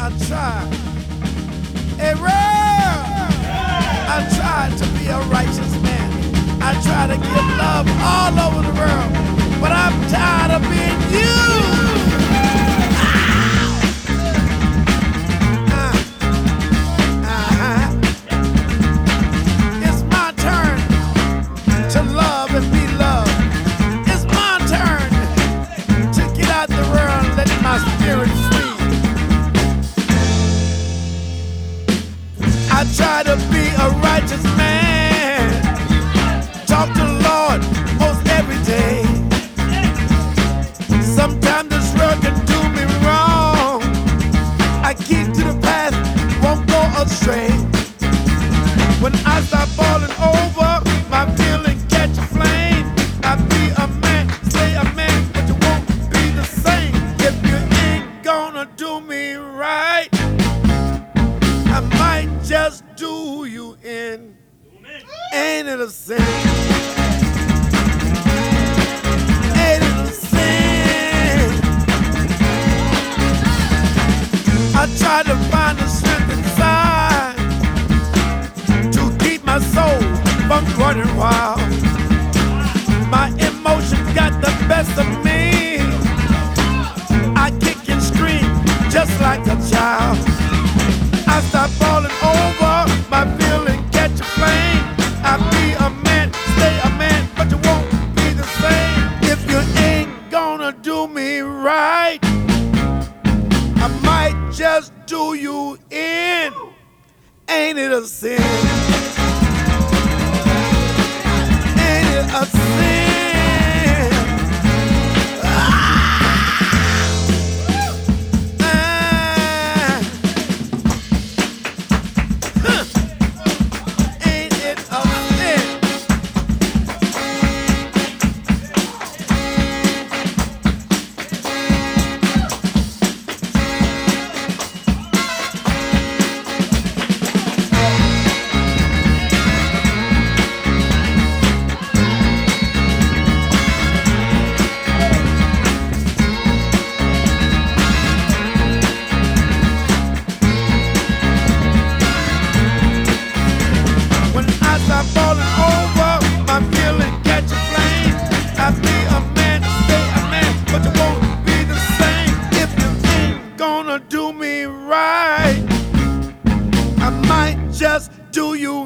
I try. Hey, Rev! I try to be a righteous man. I try to give love all over the world. But I'm tired of being you. It's my turn to love and be loved. It's my turn to get out the world and let my spirit free. I try to be a righteous man. Talk to the Lord most every day. Sometimes this world can do me wrong. I keep to the path, won't go astray. When I start falling over, my feeling catch a flame. I be a man, stay a man, but you won't be the same. If you ain't gonna do me right, I might just do you in. Ain't it a sin? Ain't it a sin? I try to find the strength inside to keep my soul from running wild. My emotions got the best of me. I kick and scream just like a child. I stop falling over, my feeling catch a flame. I be a man, stay a man, but you won't be the same. If you ain't gonna do me right, I might just do you in. Ain't it a sin? Ain't it a sin? Ain't it a sin? When I start falling over, my feeling catch a flame. I be a man, stay a man, but you won't be the same. If you ain't gonna do me right, I might just do you